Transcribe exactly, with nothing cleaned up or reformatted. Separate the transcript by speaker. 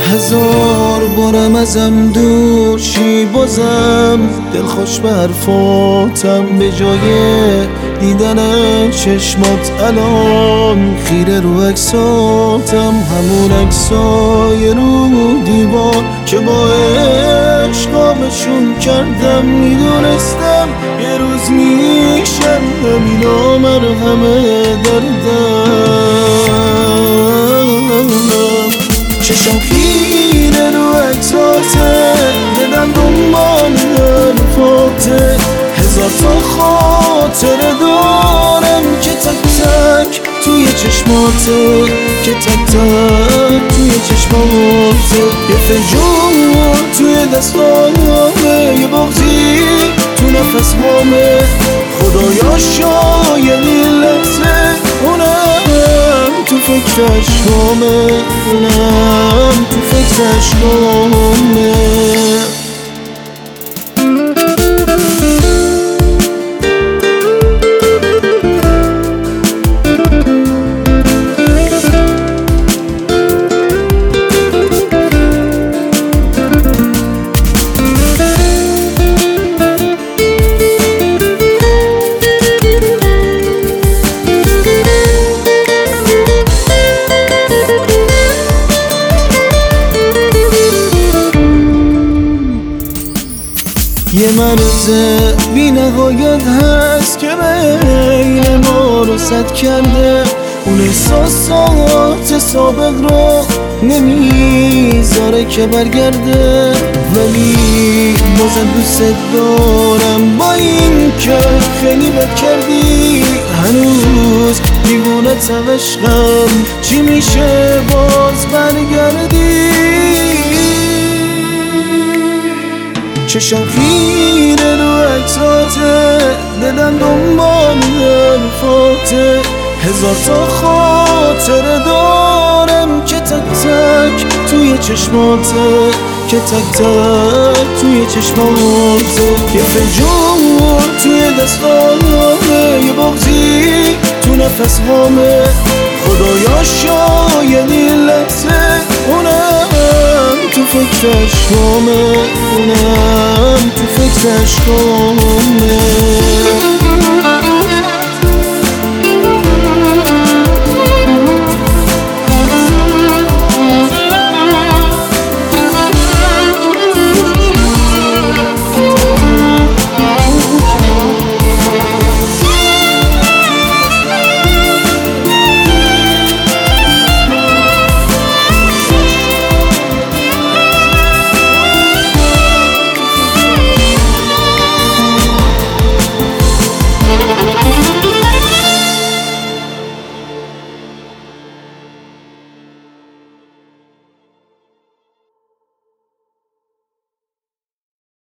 Speaker 1: هزار بارم ازم دور شی بازم دلخوش به حرفاتم، به جای دیدن چشمات الان خیره رو عکساتم، همون عکسای رو دیوار که با عشق آبشون کردم. میدونستم یه روز میشم همینا مرهم دردم. چشم خیره رو عکساته، دلم دنبال حرفاته، هزار تا خاطره دارم که تک تک توی چشماته، که تک تک توی چشماته. یه فنجون توی دستامه، یه بغضی تو نفس هامه، خدایا شاید این لحظه اونم تو فکرش گامه، اونم تو فکرش گامه. یه مرز بی نهایت هست که بین ما رو سد کرده، اون احساسات سابق رو نمیذاره که برگرده، ولی بازم دوست دارم با این که خیلی بد کردی. هنوز دیوونتم عشقم، چی میشه باز برگردی؟ چشم خیره رو عکساته، دلم دنبال حرفاته، هزار تا خاطره دارم که تک تک توی چشماته، که تک تک توی چشماته. یه فنجون توی دستامه، یه بغضی تو نفس هامه، خدایا شاید این لحظه اونم تو فکرش گامه، اونم تو فکرش گامه.